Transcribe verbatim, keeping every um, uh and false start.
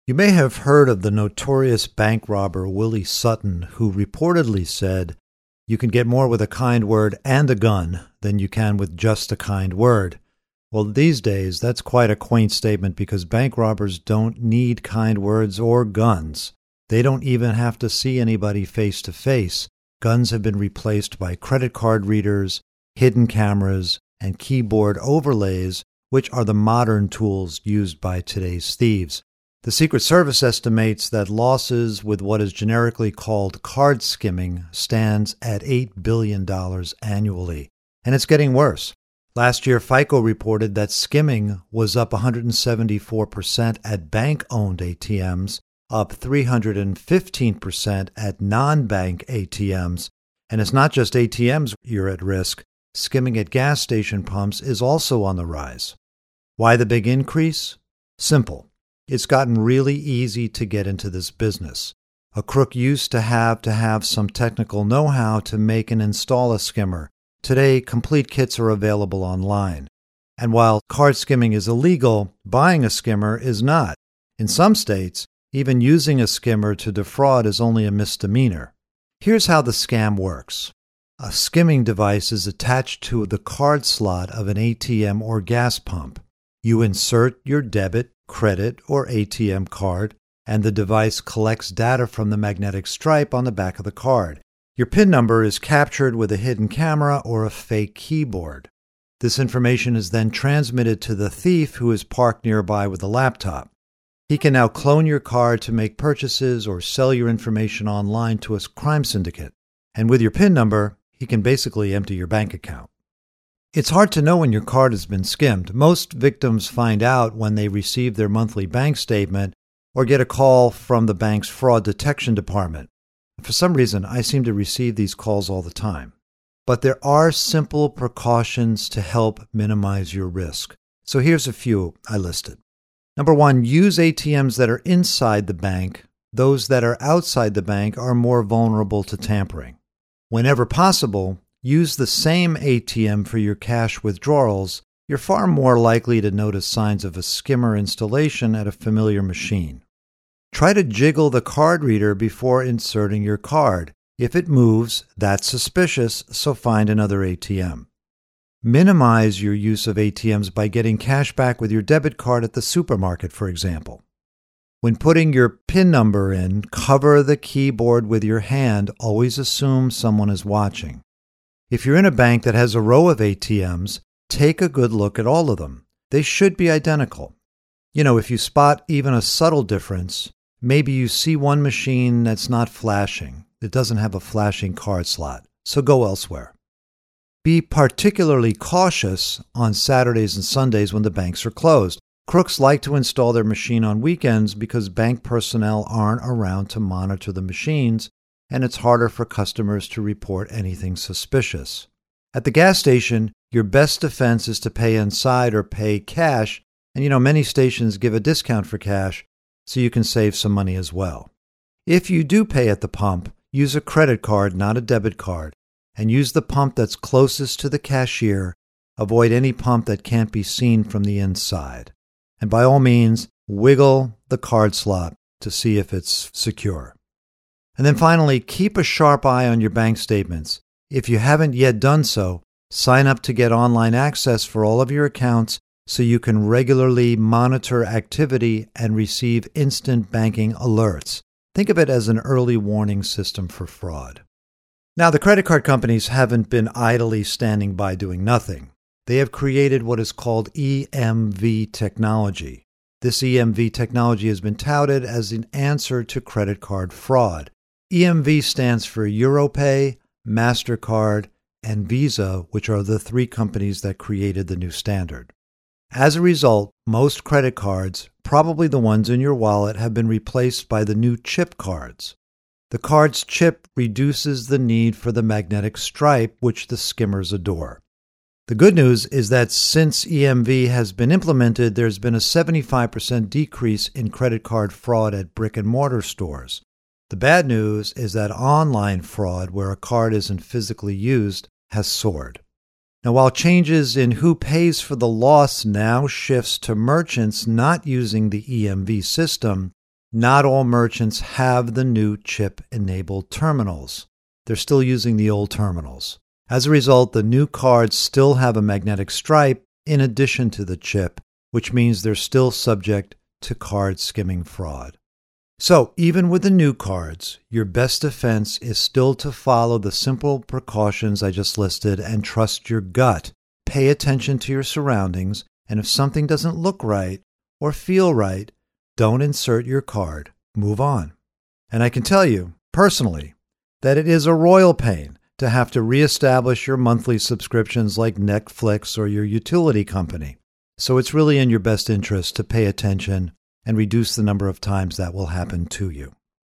You may have heard of the notorious bank robber Willie Sutton, who reportedly said, "You can get more with a kind word and a gun than you can with just a kind word." Well, these days, that's quite a quaint statement because bank robbers don't need kind words or guns. They don't even have to see anybody face to face. Guns have been replaced by credit card readers, hidden cameras, and keyboard overlays, which are the modern tools used by today's thieves. The Secret Service estimates that losses with what is generically called card skimming stands at eight billion dollars annually, and it's getting worse. Last year, FICO reported that skimming was up one hundred seventy-four percent at bank-owned A T Ms, up three hundred fifteen percent at non-bank A T Ms. And it's not just A T Ms you're at risk. Skimming at gas station pumps is also on the rise. Why the big increase? Simple. It's gotten really easy to get into this business. A crook used to have to have some technical know-how to make and install a skimmer. Today, complete kits are available online. And while card skimming is illegal, buying a skimmer is not. In some states, even using a skimmer to defraud is only a misdemeanor. Here's how the scam works. A skimming device is attached to the card slot of an A T M or gas pump. You insert your debit, credit, or A T M card, and the device collects data from the magnetic stripe on the back of the card. Your PIN number is captured with a hidden camera or a fake keyboard. This information is then transmitted to the thief who is parked nearby with a laptop. He can now clone your card to make purchases or sell your information online to a crime syndicate. And with your PIN number, he can basically empty your bank account. It's hard to know when your card has been skimmed. Most victims find out when they receive their monthly bank statement or get a call from the bank's fraud detection department. For some reason, I seem to receive these calls all the time. But there are simple precautions to help minimize your risk. So here's a few I listed. Number one, use A T Ms that are inside the bank. Those that are outside the bank are more vulnerable to tampering. Whenever possible, use the same A T M for your cash withdrawals. You're far more likely to notice signs of a skimmer installation at a familiar machine. Try to jiggle the card reader before inserting your card. If it moves, that's suspicious, so find another A T M. Minimize your use of A T Ms by getting cash back with your debit card at the supermarket, for example. When putting your PIN number in, cover the keyboard with your hand. Always assume someone is watching. If you're in a bank that has a row of A T Ms, take a good look at all of them. They should be identical. You know, if you spot even a subtle difference, maybe you see one machine that's not flashing. It doesn't have a flashing card slot, so go elsewhere. Be particularly cautious on Saturdays and Sundays when the banks are closed. Crooks like to install their machine on weekends because bank personnel aren't around to monitor the machines, and it's harder for customers to report anything suspicious. At the gas station, your best defense is to pay inside or pay cash, and you know many stations give a discount for cash, so you can save some money as well. If you do pay at the pump, use a credit card, not a debit card, and use the pump that's closest to the cashier. Avoid any pump that can't be seen from the inside. And by all means, wiggle the card slot to see if it's secure. And then finally, keep a sharp eye on your bank statements. If you haven't yet done so, sign up to get online access for all of your accounts so you can regularly monitor activity and receive instant banking alerts. Think of it as an early warning system for fraud. Now, the credit card companies haven't been idly standing by doing nothing. They have created what is called E M V technology. This E M V technology has been touted as an answer to credit card fraud. E M V stands for Europay, MasterCard, and Visa, which are the three companies that created the new standard. As a result, most credit cards, probably the ones in your wallet, have been replaced by the new chip cards. The card's chip reduces the need for the magnetic stripe, which the skimmers adore. The good news is that since E M V has been implemented, there's been a seventy-five percent decrease in credit card fraud at brick-and-mortar stores. The bad news is that online fraud, where a card isn't physically used, has soared. Now, while changes in who pays for the loss now shifts to merchants not using the E M V system, not all merchants have the new chip-enabled terminals. They're still using the old terminals. As a result, the new cards still have a magnetic stripe in addition to the chip, which means they're still subject to card skimming fraud. So, even with the new cards, your best defense is still to follow the simple precautions I just listed and trust your gut. Pay attention to your surroundings, and if something doesn't look right or feel right, don't insert your card. Move on. And I can tell you, personally, that it is a royal pain to have to reestablish your monthly subscriptions like Netflix or your utility company. So it's really in your best interest to pay attention and reduce the number of times that will happen to you.